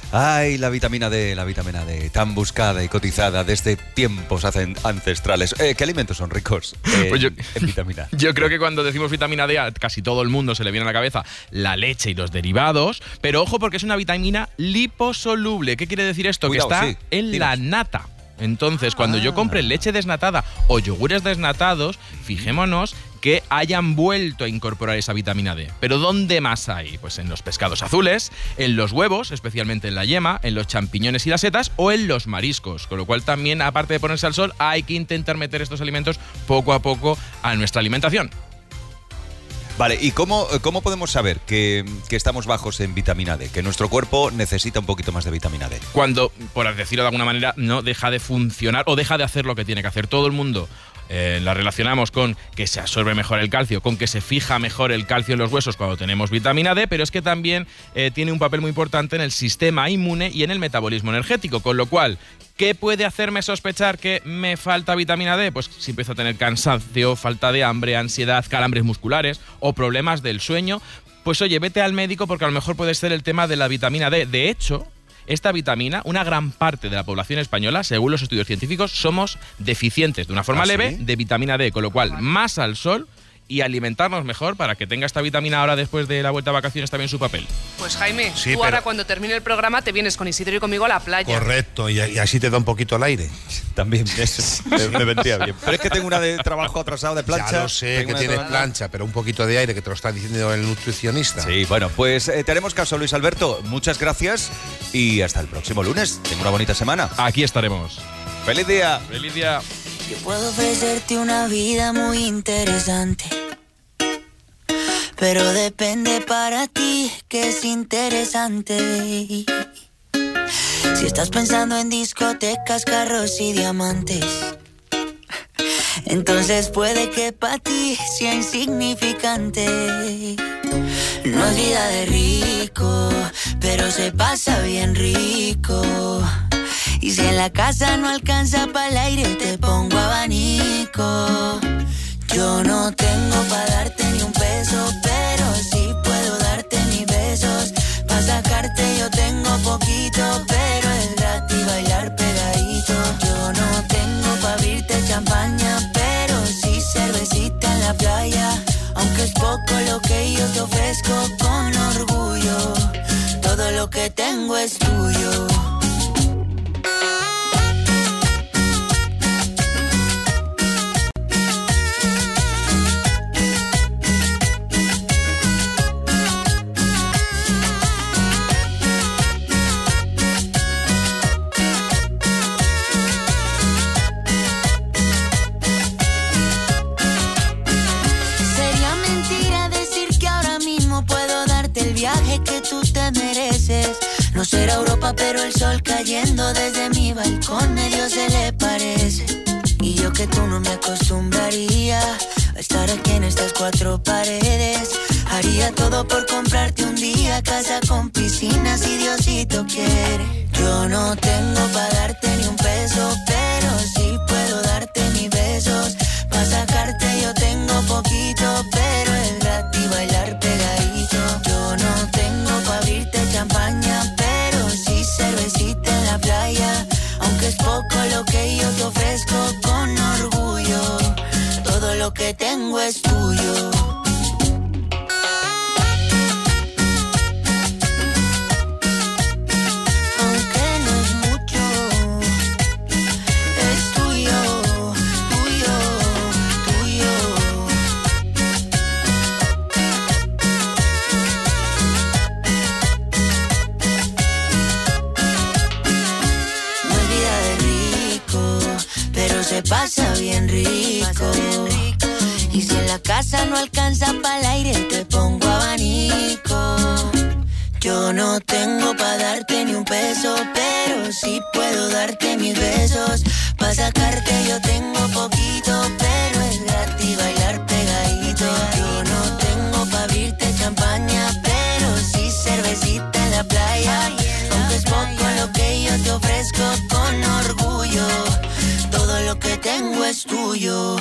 Ay, la vitamina D, la vitamina D, tan buscada y cotizada desde tiempos ancestrales. Eh, ¿Qué alimentos son ricos en, pues yo, en vitamina? Yo creo que cuando decimos vitamina D a casi todo el mundo se le viene a la cabeza la leche y los derivados, pero ojo porque es una vitamina liposoluble. ¿Qué quiere decir esto? Cuidado, que está sí, en dinos. la nata. Entonces, cuando ah. yo compre leche desnatada o yogures desnatados, fijémonos que hayan vuelto a incorporar esa vitamina D. ¿Pero dónde más hay? Pues en los pescados azules, en los huevos, especialmente en la yema, en los champiñones y las setas o en los mariscos. Con lo cual también, aparte de ponerse al sol, hay que intentar meter estos alimentos poco a poco a nuestra alimentación. Vale, ¿y cómo, cómo podemos saber que, que estamos bajos en vitamina D? Que nuestro cuerpo necesita un poquito más de vitamina D. Cuando, por decirlo de alguna manera, no deja de funcionar o deja de hacer lo que tiene que hacer. Todo el mundo eh, la relacionamos con que se absorbe mejor el calcio, con que se fija mejor el calcio en los huesos cuando tenemos vitamina D, pero es que también eh, tiene un papel muy importante en el sistema inmune y en el metabolismo energético, con lo cual, ¿qué puede hacerme sospechar que me falta vitamina D? Pues si empiezo a tener cansancio, falta de hambre, ansiedad, calambres musculares o problemas del sueño, pues oye, vete al médico porque a lo mejor puede ser el tema de la vitamina D. De hecho, esta vitamina, una gran parte de la población española, según los estudios científicos, somos deficientes de una forma ¿Ah, leve sí? de vitamina D, con lo cual más al sol y alimentarnos mejor para que tenga esta vitamina ahora después de la vuelta a vacaciones también su papel. Pues Jaime, Sí, tú pero- ahora cuando termine el programa te vienes con Isidro y conmigo a la playa. Correcto, y, y así te da un poquito el aire. También eso me, me vendría bien. Pero es que tengo una de trabajo atrasado de plancha. Ya lo sé, tengo que una de tienes trabajo- plancha, pero un poquito de aire, que te lo está diciendo el nutricionista. Sí, bueno, pues eh, te haremos caso, Luis Alberto. Muchas gracias y hasta el próximo lunes. Tengo una bonita semana. Aquí estaremos. ¡Feliz día! ¡Feliz día! Yo puedo ofrecerte una vida muy interesante, pero depende para ti que es interesante. Si estás pensando en discotecas, carros y diamantes, entonces puede que para ti sea insignificante. No es vida de rico, pero se pasa bien rico. Y si en la casa no alcanza para el aire, te pongo abanico. Yo no tengo para darte ni un peso, pero sí puedo darte mis besos. Pa' sacarte yo tengo poquito, pero es gratis bailar pegadito. Yo no tengo pa' abrirte champaña, pero sí cervecita en la playa. Aunque es poco lo que yo te ofrezco con orgullo, todo lo que tengo es tuyo. Sería mentira decir que ahora mismo puedo darte el viaje que tú te mereces. No será Europa, pero el sol cayendo desde mi balcón medio se le parece. Y yo que tú no me acostumbraría a estar aquí en estas cuatro paredes. Haría todo por comprarte un día casa con piscina si Diosito quiere. Yo no tengo para darte ni un peso, pero sí puedo darte mis besos. Pa' sacarte yo tengo poquito, pero es gratis bailar pegadito. Yo no tengo pa' abrirte champaña, pero sí cervecita en la playa. Aunque es poco lo que yo te ofrezco con orgullo, todo lo que tengo es tuyo. Aunque no es mucho, es tuyo, tuyo, tuyo. No es vida de rico, pero se pasa bien rico. Y si en la casa no alcanza para el aire, te pongo abanico. Yo no tengo pa' darte ni un peso, pero sí puedo darte mis besos. Pa' sacarte yo tengo poquito, pero es gratis bailar pegadito. Yo no tengo pa' abrirte champaña, pero sí cervecita en la playa. Aunque es poco lo que yo te ofrezco con orgullo, todo lo que tengo es tuyo.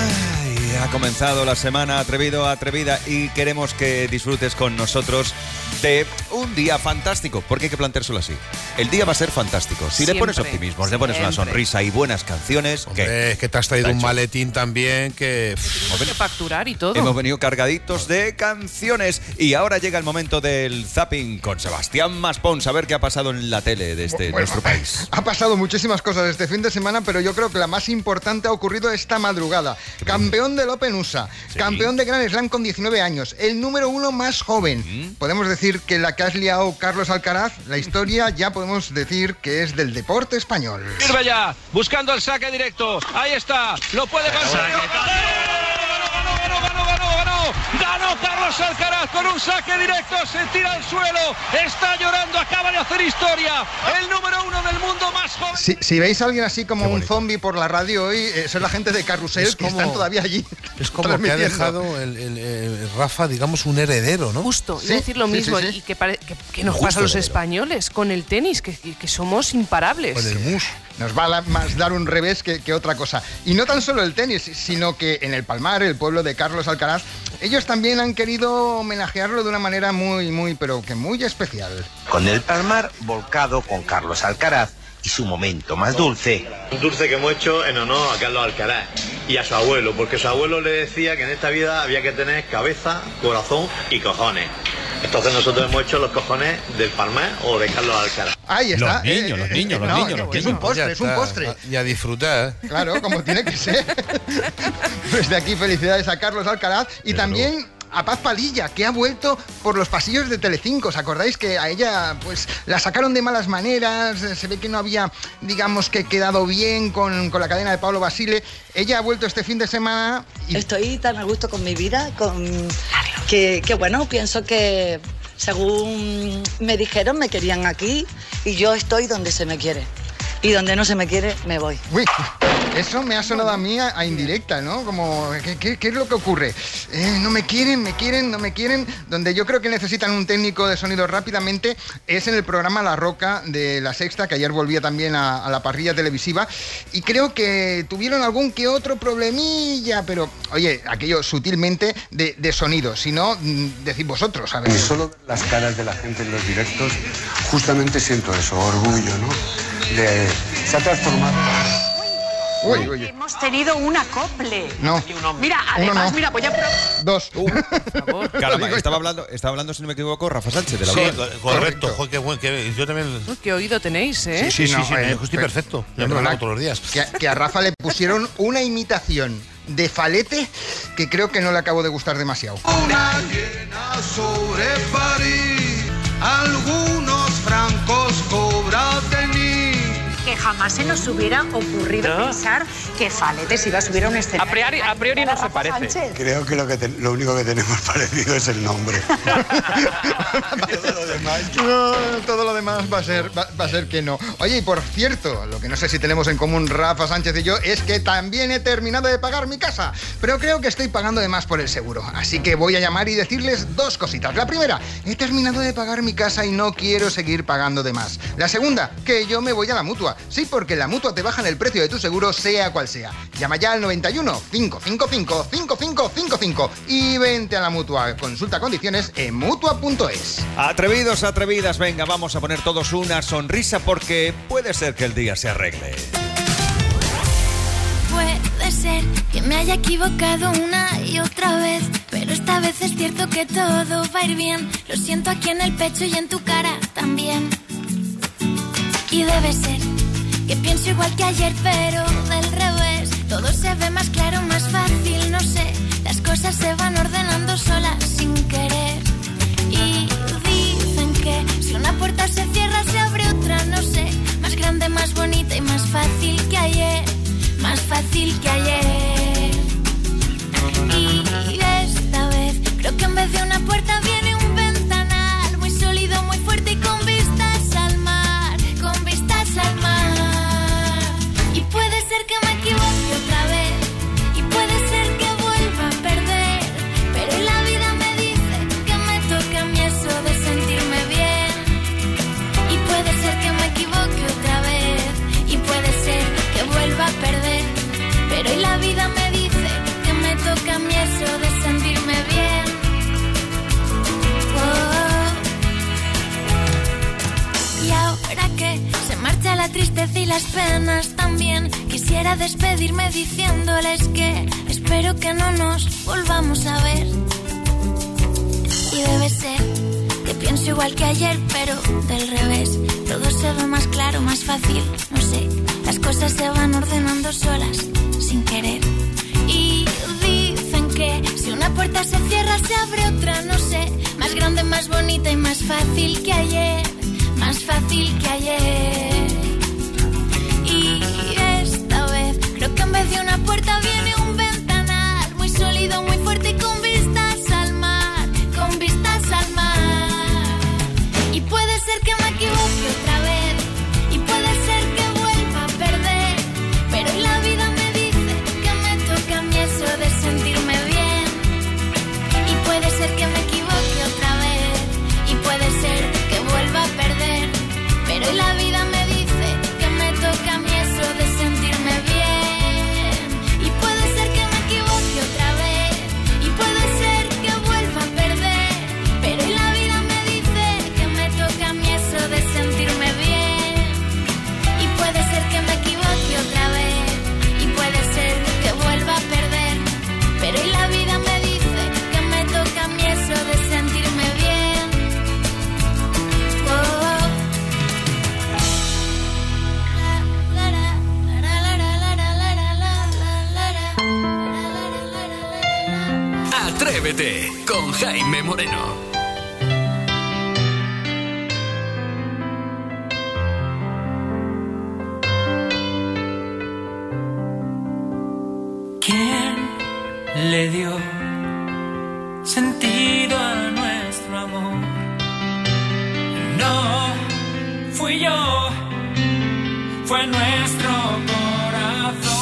Ay, ha comenzado la semana atrevido, atrevida y queremos que disfrutes con nosotros de un día fantástico, porque hay que planteárselo así. El día va a ser fantástico. Si Siempre, le pones optimismo, le pones una siempre. sonrisa y buenas canciones, Hombre, ¿qué? es que te has traído un maletín también que... Hay que facturar y todo. Hemos venido cargaditos de canciones y ahora llega el momento del zapping con Sebastián Maspons, a ver qué ha pasado en la tele de este Bueno, nuestro país. Ha pasado muchísimas cosas este fin de semana, pero yo creo que la más importante ha ocurrido esta madrugada. Campeón del Open U S A, Sí. campeón de Grand Slam con diecinueve años, el número uno más joven. Podemos decir que la que has liado Carlos Alcaraz, la historia ya podemos decir que es del deporte español. Sirve ya, buscando el saque directo. Ahí está, lo puede pasar. Ganó, ganó, ganó, ganó. Ganó Carlos Alcaraz con un saque directo. Se tira al suelo. Está llorando. Acaba de hacer historia. El número uno del mundo más joven. Si, si veis a alguien así como un zombie por la radio hoy, eh, son la gente de Carrusel Es que como- están todavía allí. Es como que ha transmitiendo. dejado el, el- el Rafa, digamos, un heredero, ¿no? Justo, iba a decir lo sí, mismo. sí, sí. Y que, pare- que, que nos Justo pasa a los heredero. españoles con el tenis, que, que- que somos imparables. Nos va a la- más dar un revés que, que otra cosa. Y no tan solo el tenis, sino que en el Palmar, el pueblo de Carlos Alcaraz, ellos también han querido homenajearlo de una manera muy, muy, pero que muy especial. Con el Palmar volcado con Carlos Alcaraz y su momento más dulce. Un dulce que hemos hecho en honor a Carlos Alcaraz y a su abuelo, porque su abuelo le decía que en esta vida había que tener cabeza, corazón y cojones. Entonces nosotros hemos hecho los cojones del Palmar o de Carlos Alcaraz. Ahí está. Los niños, eh, los eh, niños, eh, los no, niños, los Es un niños. postre, Ya es un está. postre. Y a disfrutar. Claro, como tiene que ser. Desde aquí felicidades a Carlos Alcaraz y también a Paz Palilla, que ha vuelto por los pasillos de Telecinco. ¿Os acordáis que a ella pues la sacaron de malas maneras? Se ve que no había, digamos, que quedado bien con, con la cadena de Pablo Basile. Ella ha vuelto este fin de semana y... Estoy tan a gusto con mi vida, con que, que bueno, pienso que según me dijeron me querían aquí y yo estoy donde se me quiere. Y donde no se me quiere, me voy. Uy, eso me ha sonado a mí a, a indirecta, ¿no? Como, ¿qué, qué, qué es lo que ocurre? Eh, no me quieren, me quieren, no me quieren. Donde yo creo que necesitan un técnico de sonido rápidamente es en el programa La Roca de La Sexta, que ayer volvía también a, a la parrilla televisiva. Y creo que tuvieron algún que otro problemilla, pero, oye, aquello sutilmente de, de sonido. Si no, mm, decid vosotros, a ver. Y solo ver las caras de la gente en los directos, justamente siento eso, orgullo, ¿no? De, se ha transformado. Uy, uy, uy. Hemos tenido un acople. No. Mira, además, no. mira, voy a probar. Dos. Caramba, estaba hablando, estaba hablando, si no me equivoco, Rafa Sánchez de la Sí, Voz. correcto. Joder, qué bueno, que yo también... Uy, qué oído tenéis, ¿eh? Sí, sí, No, sí, eh, yo estoy per- perfecto. Yo me lo perdona, hago todos los días. Que, a- que a Rafa le pusieron una imitación de Falete que creo que no le acabo de gustar demasiado. Una llena sobre París, algunos francos cobra tenis. Que jamás se nos hubiera ocurrido pensar que Falete se iba a subir a un escenario. A priori, a priori no se Rafa parece. Sánchez. Creo que lo, que te- lo único que tenemos parecido es el nombre. No, todo lo demás va a ser va, va a ser que no. Oye, y por cierto, lo que no sé si tenemos en común Rafa Sánchez y yo es que también he terminado de pagar mi casa, pero creo que estoy pagando de más por el seguro. Así que voy a llamar y decirles dos cositas. La primera, he terminado de pagar mi casa y no quiero seguir pagando de más. La segunda, que yo me voy a la Mutua. Sí, porque la Mutua te baja en el precio de tu seguro, sea cual sea. Llama ya al noventa y uno, cinco cinco cinco, cinco cinco cinco cinco y vente a la Mutua. Consulta condiciones en mutua punto es. Atrevidos, atrevidas, venga, vamos a poner todos una sonrisa porque puede ser que el día se arregle. Puede ser que me haya equivocado una y otra vez, pero esta vez es cierto que todo va a ir bien. Lo siento aquí en el pecho y en tu cara también. Y debe ser que pienso igual que ayer, pero del revés. Todo se ve más claro, más fácil, no sé. Las cosas se van ordenando solas sin querer. Y dicen que si una puerta se cierra, se abre otra, no sé. Más grande, más bonita y más fácil que ayer. Más fácil que ayer. Y esta vez creo que en vez de una puerta viene un ventanal muy sólido, muy fuerte y con vistas al mar. Con vistas al mar. Y puede ser que me equivoque otra vez. Y puede ser que vuelva a perder. Pero la vida me dice que me toca a mí eso de sentirme bien. Y puede ser que me equivoque otra vez. Y puede ser que vuelva a perder. Pero hoy la vida me dice que me toca a mí eso de sentirme bien. Oh, marcha la tristeza y las penas también. Quisiera despedirme diciéndoles que espero que no nos volvamos a ver. Y debe ser que pienso igual que ayer, pero del revés. Todo se ve más claro, más fácil, no sé. Las cosas se van ordenando solas, sin querer. Y dicen que si una puerta se cierra, se abre otra, no sé. Más grande, más bonita y más fácil que ayer. Más fácil que ayer. Y esta vez creo que en vez de una puerta viene un ventanal. Muy sólido, muy fuerte y con vistas al mar. Con vistas al mar. Y puede ser que me equivoque otra vez. Y puede ser que vuelva a perder. Pero hoy la vida me dice que me toca a mí eso de sentirme bien. Y puede ser que me equivoque otra vez. Y puede ser que vuelva a perder. Pero hoy la vida me dice que me toca a mí eso de sentirme bien. Y puede ser que me equivoque otra vez. Y puede ser que vuelva a perder. Pero hoy la vida me dice que me toca a mí eso de sentirme bien. Y puede ser que me equivoque otra vez. Y puede ser que vuelva a perder. Pero hoy la vida me dice que me toca a mí eso de sentirme bien. Oh. Atrévete con Jaime Moreno. ¿Quién le dio sentido a nuestro amor? No fui yo, fue nuestro corazón.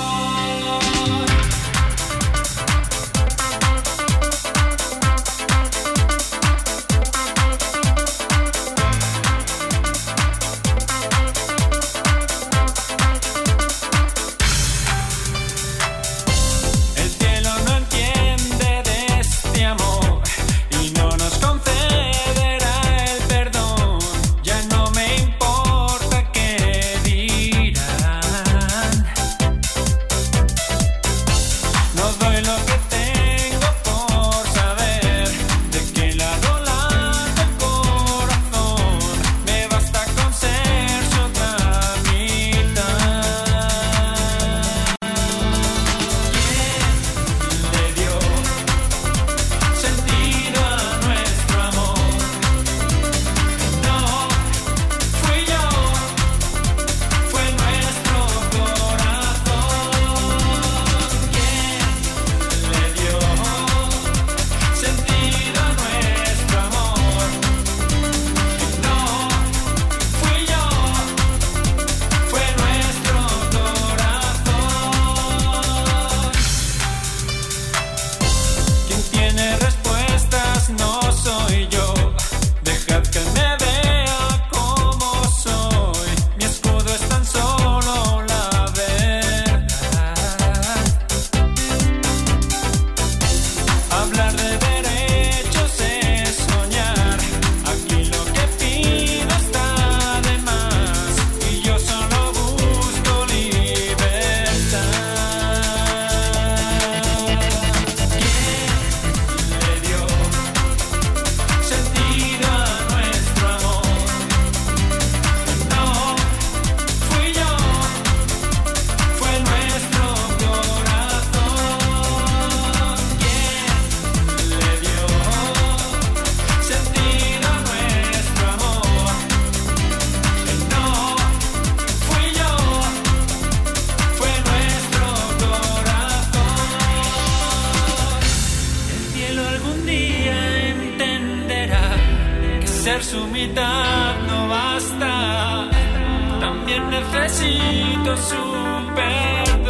ser su mitad no basta, también necesito su perdón.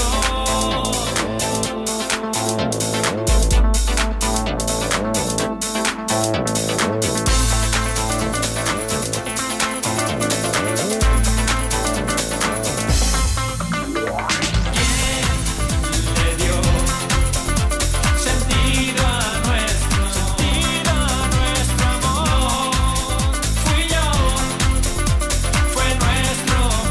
Fue nuestro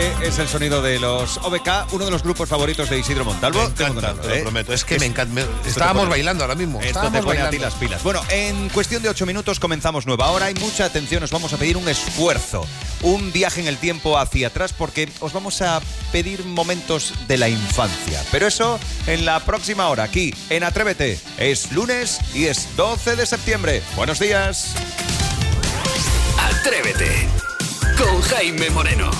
Este es el sonido de los O B K, uno de los grupos favoritos de Isidro Montalvo. Me encanta, te lo ¿eh? prometo. Es que Es- me encanta. me- esto te Estábamos pone- bailando ahora mismo. Esto Estábamos te pone a ti bailando. las pilas. Bueno, en cuestión de ocho minutos comenzamos nueva hora y mucha atención. Os vamos a pedir un esfuerzo, un viaje en el tiempo hacia atrás, porque os vamos a pedir momentos de la infancia. Pero eso en la próxima hora, aquí en Atrévete. Es lunes y es doce de septiembre. Buenos días. Atrévete con Jaime Moreno.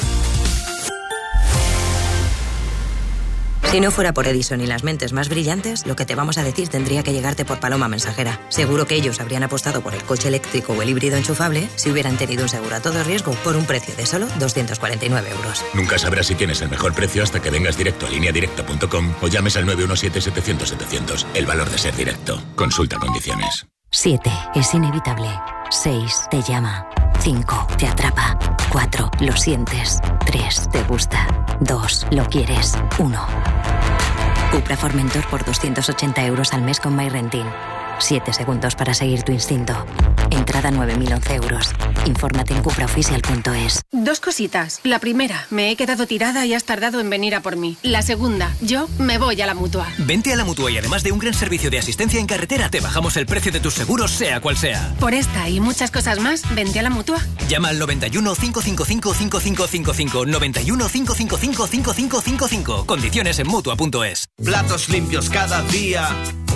Si no fuera por Edison y las mentes más brillantes, lo que te vamos a decir tendría que llegarte por paloma mensajera. Seguro que ellos habrían apostado por el coche eléctrico o el híbrido enchufable si hubieran tenido un seguro a todo riesgo por un precio de solo doscientos cuarenta y nueve euros. Nunca sabrás si tienes el mejor precio hasta que vengas directo a línea directa punto com o llames al nueve uno siete, setecientos, setecientos. El valor de ser directo. Consulta condiciones. siete. Es inevitable. seis. Te llama. cinco. Te atrapa. cuatro. Lo sientes. tres. Te gusta. dos. Lo quieres. uno. Cupra Formentor por doscientos ochenta euros al mes con MyRenting. siete segundos para seguir tu instinto. Entrada nueve mil once euros. Infórmate en cupraoficial punto es. Dos cositas. La primera, me he quedado tirada y has tardado en venir a por mí. La segunda, yo me voy a la Mutua. Vente a la Mutua y además de un gran servicio de asistencia en carretera, te bajamos el precio de tus seguros, sea cual sea. Por esta y muchas cosas más, vente a la Mutua. Llama al noventa y uno, cinco cinco cinco, cinco cinco cinco cinco, noventa y uno, cinco cinco cinco, cinco cinco cinco cinco. Condiciones en Mutua punto es. Platos limpios cada día,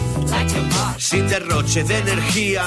sin derroche de energía.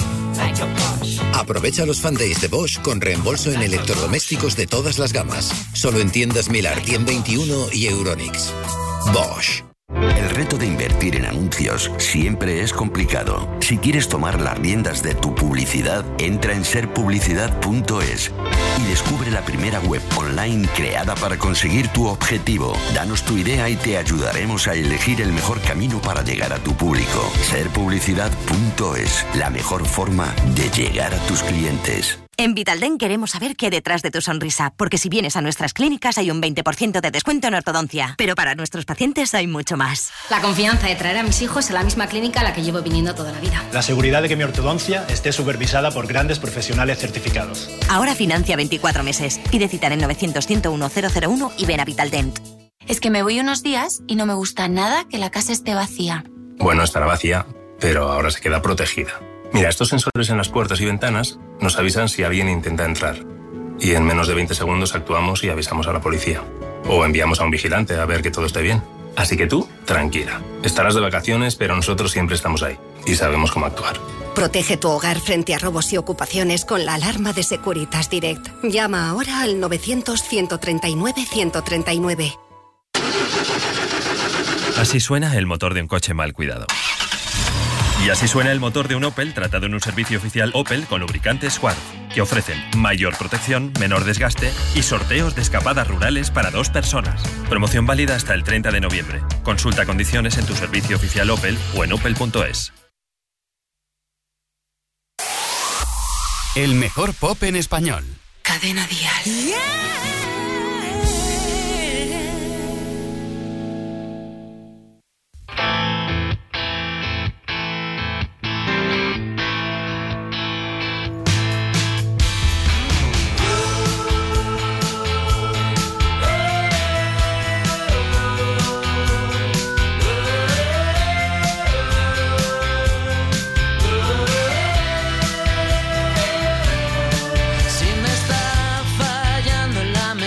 Aprovecha los Fan Days de Bosch con reembolso en electrodomésticos de todas las gamas. Solo en tiendas Milar, Cien veintiuno y Euronix. Bosch. El reto de invertir en anuncios siempre es complicado. Si quieres tomar las riendas de tu publicidad, entra en ser publicidad punto es y descubre la primera web online creada para conseguir tu objetivo. Danos tu idea y te ayudaremos a elegir el mejor camino para llegar a tu público. ser publicidad punto es, la mejor forma de llegar a tus clientes. En Vitaldent queremos saber qué hay detrás de tu sonrisa, porque si vienes a nuestras clínicas hay un veinte por ciento de descuento en ortodoncia, pero para nuestros pacientes hay mucho más. La confianza de traer a mis hijos a la misma clínica a la que llevo viniendo toda la vida. La seguridad de que mi ortodoncia esté supervisada por grandes profesionales certificados. Ahora financia veinticuatro meses. Pide cita en novecientos, ciento uno, cero cero uno y ven a Vitaldent. Es que me voy unos días y no me gusta nada que la casa esté vacía. Bueno, estará vacía, pero ahora se queda protegida. Mira, estos sensores en las puertas y ventanas nos avisan si alguien intenta entrar. Y en menos de veinte segundos actuamos y avisamos a la policía. O enviamos a un vigilante a ver que todo esté bien. Así que tú, tranquila. Estarás de vacaciones, pero nosotros siempre estamos ahí. Y sabemos cómo actuar. Protege tu hogar frente a robos y ocupaciones con la alarma de Securitas Direct. Llama ahora al novecientos, ciento treinta y nueve, ciento treinta y nueve. Así suena el motor de un coche mal cuidado. Y así suena el motor de un Opel tratado en un servicio oficial Opel con lubricantes Squad, que ofrecen mayor protección, menor desgaste y sorteos de escapadas rurales para dos personas. Promoción válida hasta el treinta de noviembre. Consulta condiciones en tu servicio oficial Opel o en opel punto es. El mejor pop en español. Cadena Dial. Si me está fallando la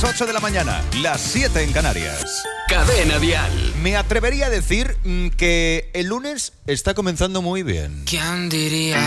Las ocho de la mañana, las siete en Canarias. Cadena Dial. Me atrevería a decir mm, que el lunes está comenzando muy bien. ¿Quién diría